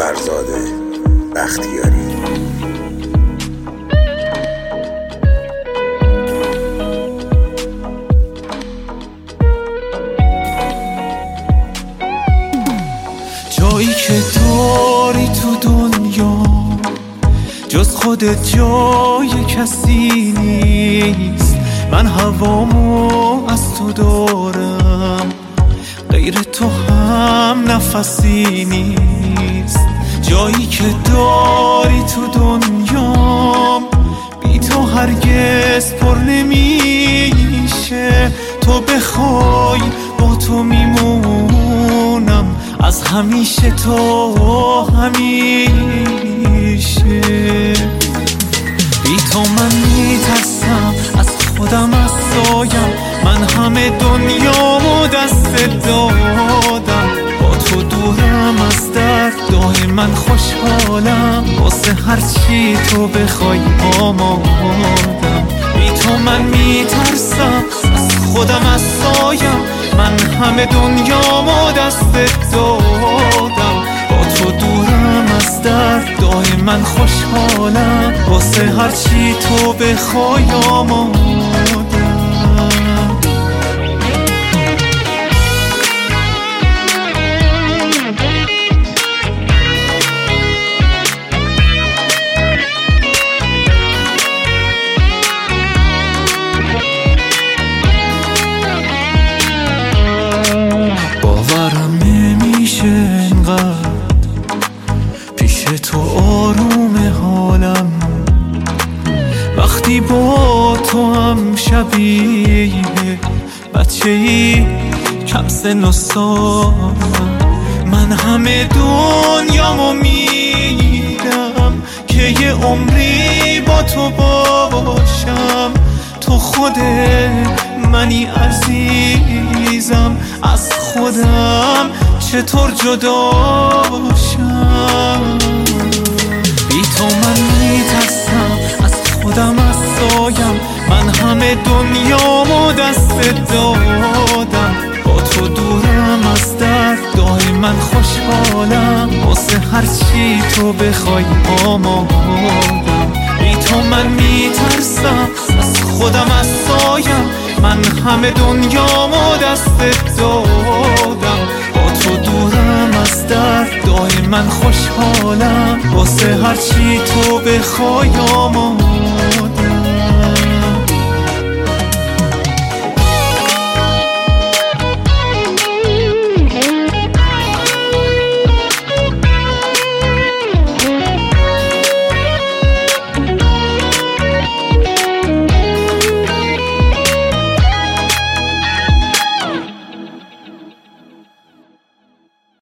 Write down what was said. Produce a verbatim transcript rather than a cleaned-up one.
فرزاده بختیاری. جایی که داری تو دنیا جز خودت جای کسی نیست. من هوامو از تو دارم، غیر تو هم نفسی نیست. جایی که داری تو دنیا بی تو هرگز پر نمیشه. تو بخوای با تو میمونم، از همیشه تا همیشه. بی تو من میترسم از خودم، از سایم. من همه دنیامو دست دادم، با تو دورم از درد دائما خوشحالم. واسه هرچی تو بخوای آمادم. بی تو من میترسم از خودم، از سایم. من همه دنیامو دست دادم، با تو دورم از درد دائما خوشحالم. واسه هرچی تو بخوای آمادم. باورم نمیشه انقدر پیش تو آروم حالم، وقتی با تو هم شبیه بچه ای کم سن و سالم. من همه دنیامو میدم که یه عمری با تو باشم. تو خود منی عزیزم، از خودم چطور جدا شم. بی تو من میترسم از خودم، از سایم. من همه دنیامو دست دادم، با تو دورم از درد دائما خوشحالم. واسه هرچی تو بخوای آمادم. بی تو من میترسم از خودم، از سایم. من همه دنیامو دست دادم، با تو دورم از درد دائما خوشحالم. واسه هرچی تو بخوای آمادم.